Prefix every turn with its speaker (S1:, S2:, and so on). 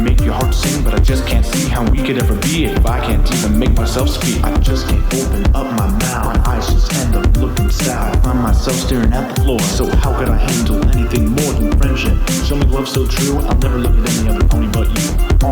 S1: make your heart sing, but I just can't see how we could ever be if I can't even make myself speak. I just can't open up my mouth, my eyes just end up looking south. I find myself staring at the floor, so how could I handle anything more than friendship? Show me love so true, I'll never look at any other pony but you.